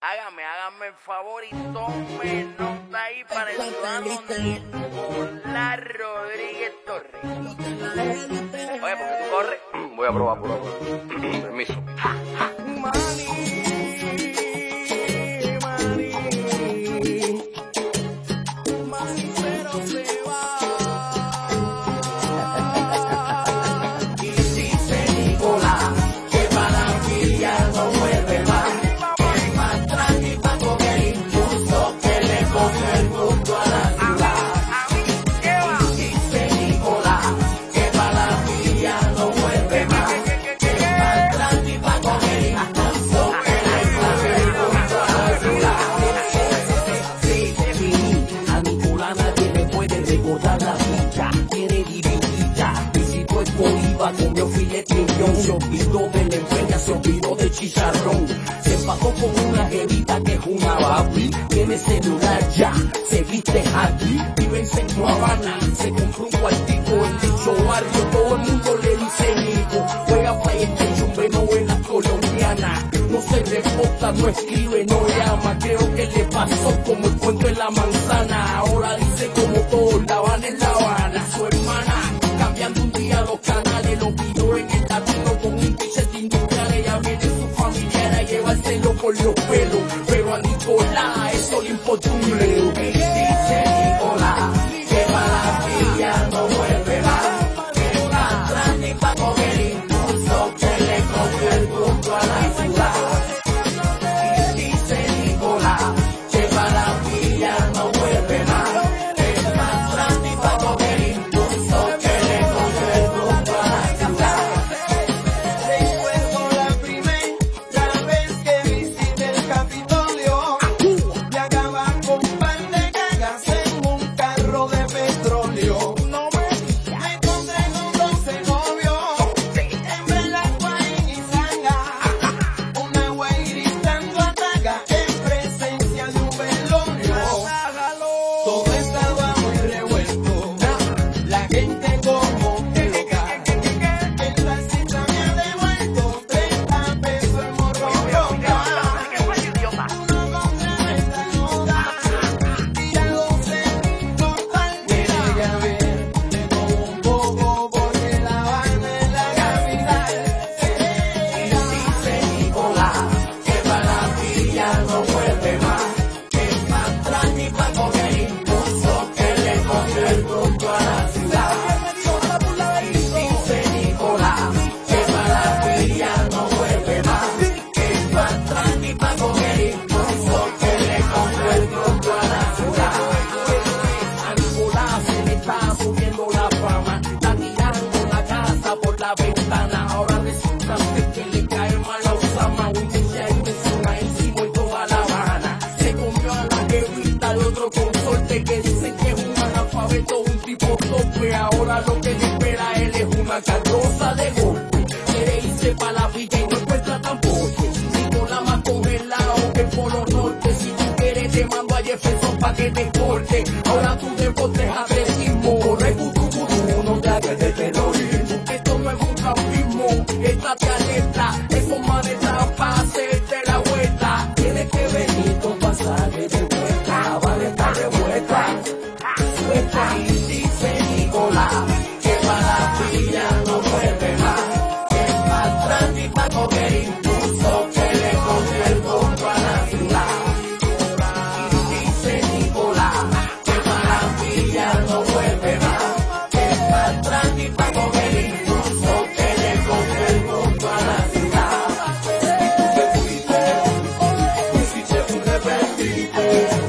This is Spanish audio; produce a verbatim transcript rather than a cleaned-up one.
Hágame, hágame el favor y tome nota ahí para el ciudadano Nicolás Rodríguez Torres. Oye, ¿por qué tú corres? Voy a probar por ahora. Permiso. Mani, mani, mani, pero se va. Y dice Nicolás que para mí ya no vuelve más. Comió filete millón, se olvidó de la enferma, se olvidó de chicharrón. Se empató con una jevita que es una babi. Tiene celular ya, se viste happy. Vive en Centro Habana, se compró un cuartico en dicho barrio. Todo el mundo le dice Nico. Juega PlayStation, ve novelas colombianas. No se reporta, no escribe, no llama. Creo que le pasó como el cuento en la manzana. Ahora dice como todo, La Habana es La Habana. Su hermana, cambiando un día dos canales, lo pidió en el latino con un t-shirt industrial. Ella viene su familiar a llevárselo por los pelos, pero a Nicolás eso le importa un leo. Y dice Nicolás que para la villa no vuelve más, que está atrás ni pa' coger impulso, que le cogió el gusto a la ciudad. Y dice Nicolás que para la villa no vuelve más, que está atrás ni pa' coger impulso, que le cogió el gusto a la ciudad. Recuerdo la primera vez que visité el Capitolio. Viajaba con un par de cagas en un carro de petróleo. Me encontré con doce novios, en Belagua y Zanga. Una güey gritando ataga en presencia de un velorio. Todo estaba muy revuelto, la gente como loca. El taxista me ha devuelto treinta pesos en morro roca. Uno contra esta nota, tira doce total. Mira ya ver, de todo un poco porque La Habana es la capital. Y dice Nicolás que para la villa no vuelve más, que está atrás ni pa' coger impulso, que le cogió el gusto a la ciudad. Y dice Nicolás que para la villa no vuelve más, que está atrás ni pa' coger impulso, que le cogió el gusto a la ciudad. A Nicolás se le está subiendo la fama, está tirando la casa por la ventana. Ahora resulta que le cae mal a Osama, un día impresionadísimo en toda La Habana. Se comió a la jevita de otro consorte que dicen que es un analfabeto, un tipo tope. Ahora lo que le espera a él es una carroza de golpe. Quiere irse pa' la villa y no encuentra transporte. Nicolás más congelado que el Polo Norte. Si tú quieres te mando a Jefferson pa' que te corte. Ahora tu deporte es atletismo, corre cutu cutu, no te hagas de terrorismo. Esto no es un campismo, estate alerta. Esos manes trampa, hacerte la vuelta. Tienes que venir con pasaje de vuelta. La Habana está revuelta, suelta. Y dice Nicolás que para la villa no vuelve más, que está atrás ni pa' coger impulso, que le cogió el gusto a la ciudad. Y dice Nicolás que para la villa no vuelve más, que está atrás ni pa' coger impulso, que le cogió el gusto a la ciudad. Y tú te fuiste, y si te fuiste, perdiste.